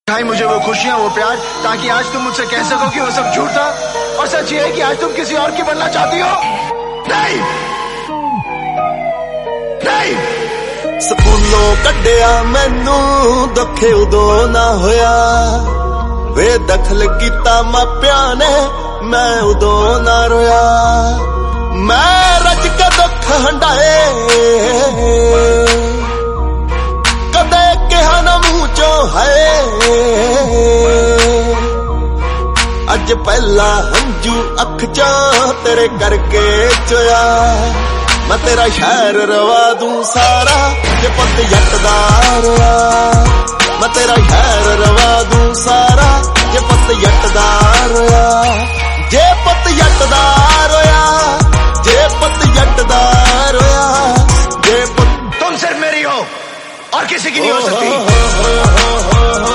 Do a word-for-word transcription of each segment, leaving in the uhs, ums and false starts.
दिखाई मुझे वो खुशियां, वो प्यार, ताकि आज तुम मुझसे कह सको कि वो सब झूठ था। और सच ये है कि आज तुम किसी और की बनना चाहती हो। नहीं नहीं ਸਕੂਲੋਂ ਕੱਢਿਆ ਮੈਨੂੰ ਦੁੱਖੇ ਉਦੋਂ ਨਾ ਹੋਇਆ ਵੇ ਦਖਲ ਕੀਤਾ ਮਾਪਿਆਂ ਨੇ ਮੈਂ ਉਦੋਂ ਨਾ ਰੋਇਆ ਮੈਂ ਰੱਜ ਕੇ ਦੁੱਖ ਹੰਡਾਏ ਕਦੇ ਕਿਹਾ ਨਾ ਮੂੰਹ ਚੋਂ ਹੈ ਅੱਜ ਪਹਿਲਾ ਹੰਝੂ ਅੱਖ ਚੋਂ ਤੇਰੇ ਕਰਕੇ ਚੋਇਆ मैं तेरा शहर रवा दूं सारा जे पुत जट दा रोया मैं तेरा शहर रवा दूं सारा जे पुत जट दा रोया जे पुत जट दा रोया जे पुत जट दा रोया जे पुत तुम सिर्फ मेरी हो और किसी की नहीं हो सकती।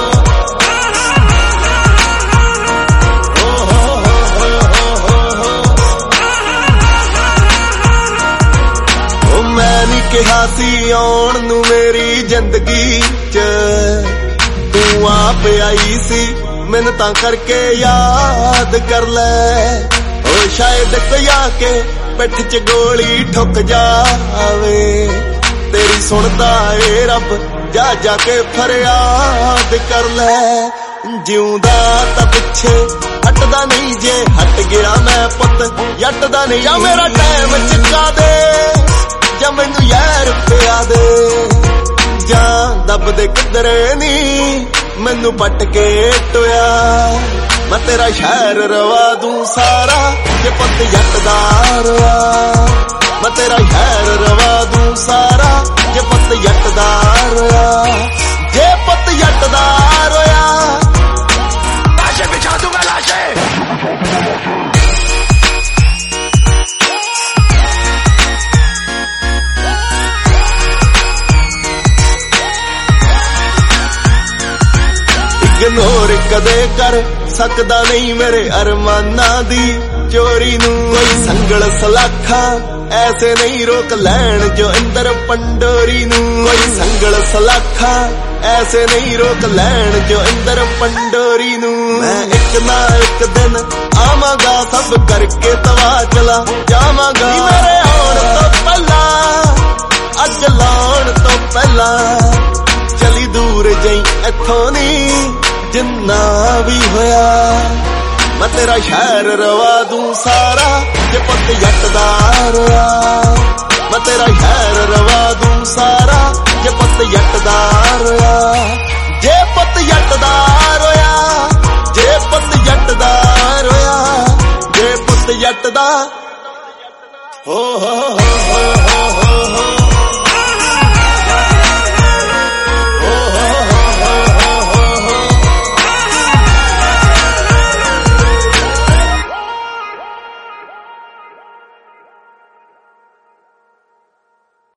ਕਿਹਾ ਸੀ ਆਉਣ ਨੂੰ ਮੇਰੀ ਜ਼ਿੰਦਗੀ ਚ ਤੂੰ ਆਪ ਆਈ ਸੀ ਮੈਨੂੰ ਤਾਂ ਕਰਕੇ ਯਾਦ ਕਰ ਲੈ ਓ ਸ਼ਾਇਦ ਕੋਈ ਆ ਕੇ ਪਿੱਠ 'ਚ ਗੋਲੀ ਠੁੱਕ ਜਾਵੇ ਤੇਰੀ ਸੁਣਦਾ ਏ ਰੱਬ ਜਾ ਜਾ ਕੇ ਫਰਿਆਦ ਕਰ ਲੈ ਜਿਉਂਦਾ ਤਾਂ ਪਿੱਛੇ ਹਟਦਾ ਨਹੀਂ ਜੇ ਹਟ ਗਿਆ ਮੈਂ ਪੁੱਤ ਜੱਟ ਦਾ ਨਹੀਂ ਆ ਮੇਰਾ ਟਾਈਮ ਚੁਕਾ ਦੇ ਜਾਂ ਮੈਨੂੰ ਯਾਰ ਪਿਆ ਦੇ ਜਾਂ ਦੱਬਦੇ ਕਿਧਰੇ ਨੀ ਮੈਨੂੰ ਪੱਟ ਕੇ ਟੋਇਆ ਮੈਂ ਤੇਰਾ ਸ਼ਹਿਰ ਰਵਾ ਦੂੰ ਸਾਰਾ ਜੇ ਪੁੱਤ ਜੱਟ ਦਾ ਰੋਇਆ ਮੈਂ ਤੇਰਾ ਸ਼ਹਿਰ ਰਵਾ ਦੂੰ ਸਾਰਾ ਜੇ ਪੁੱਤ ਜੱਟ ਦਾ ਰੋਇਆ ਜੇ ਪੁੱਤ ਜੱਟ ਦਾ ਰੋਇਆ ਲਾਸ਼ੇ ਬਿਛਾ ਦੂੰਗਾ ਲਾਸ਼ੇ। ਇਗਨੋਰ ਕਦੇ ਕਰ ਸਕਦਾ ਨਹੀਂ ਮੇਰੇ ਅਰਮਾਨਾਂ ਦੀ ਚੋਰੀ ਨੂੰ ਕੋਈ ਸੰਗਲ ਸਲਾਖਾ ਐਸੇ ਨਹੀਂ ਰੋਕ ਲੈਣ ਜੋ ਅੰਦਰ ਪੰਡੋਰੀ ਨੂੰ ਕੋਈ ਸੰਗਲ ਸਲਾਖਾ ਐਸੇ ਨਹੀਂ ਰੋਕ ਲੈਣ ਜੋ ਅੰਦਰ ਪੰਡੋਰੀ ਨੂੰ ਮੈਂ ਇੱਕ ਨਾ ਇੱਕ ਦਿਨ ਆਵਾਂਗਾ ਸਭ ਕਰਕੇ ਤਵਾ ਚਲਾ ਜਾਵਾਂਗਾ ਮੇਰੇ ਆਉਣ ਤੋਂ ਪਹਿਲਾਂ ਅੱਜ ਲਾਉਣ ਤੋਂ ਪਹਿਲਾਂ ਚਲੀ ਦੂਰ ਜਈ ਇੱਥੋਂ ਨੀ ਜਿੰਨਾ ਵੀ ਹੋਇਆ ਮੈਂ ਤੇਰਾ ਸ਼ਹਿਰ ਰਵਾ ਦੂੰ ਸਾਰਾ ਜੇ ਪੁੱਤ ਜੱਟ ਦਾ ਰੋਇਆ ਮੈਂ ਤੇਰਾ ਸ਼ਹਿਰ ਰਵਾ ਦੂੰ ਸਾਰਾ ਜੇ ਪੁੱਤ ਜੱਟ ਦਾ ਰੋਇਆ ਜੇ ਪੁੱਤ ਜੱਟ ਦਾ ਰੋਇਆ ਜੇ ਪੁੱਤ ਜੱਟ ਦਾ ਰੋਇਆ ਜੇ ਪੁੱਤ ਜੱਟ ਦਾ ਹੋ ਹੋ ਹੋ ਹੋ ਹੋ